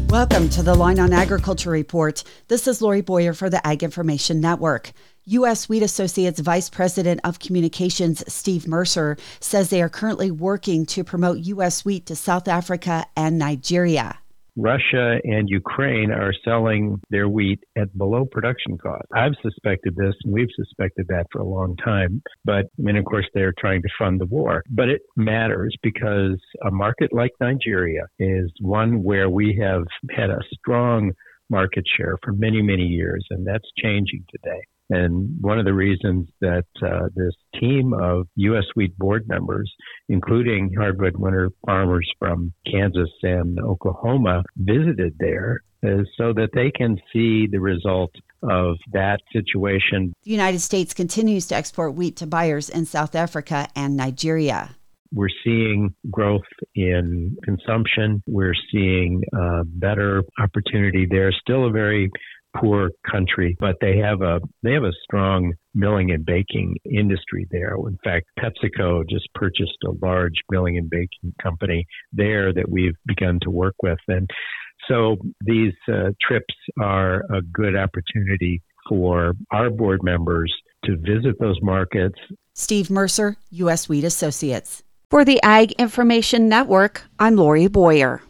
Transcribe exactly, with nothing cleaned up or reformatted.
Welcome to the Line on Agriculture Report. This is Lori Boyer for the Ag Information Network. U S. Wheat Associates Vice President of Communications Steve Mercer says they are currently working to promote U S wheat to South Africa and Nigeria. Russia and Ukraine are selling their wheat at below production cost. I've suspected this, and we've suspected that for a long time. But, I mean, of course, they're trying to fund the war. But it matters because a market like Nigeria is one where we have had a strong market share for many, many years, and that's changing today. And one of the reasons that uh, this team of U S. Wheat board members, including hardwood winter farmers from Kansas and Oklahoma, visited there is so that they can see the result of that situation. The United States continues to export wheat to buyers in South Africa and Nigeria. We're seeing growth in consumption. We're seeing uh, better opportunity there. Still a very poor country, but they have a they have a strong milling and baking industry there. In fact, PepsiCo just purchased a large milling and baking company there that we've begun to work with. And so these uh, trips are a good opportunity for our board members to visit those markets. Steve Mercer, U S. Wheat Associates. For the Ag Information Network, I'm Lori Boyer.